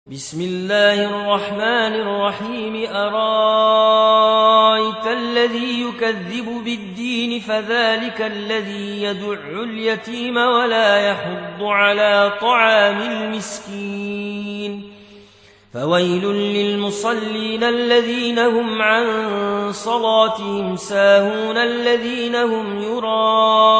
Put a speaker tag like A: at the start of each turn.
A: بسم الله الرحمن الرحيم أرايت الذي يكذب بالدين فذلك الذي يدع اليتيم ولا يحض على طعام المسكين فويل للمصلين الذين هم عن صلاتهم ساهون الذين هم يراءون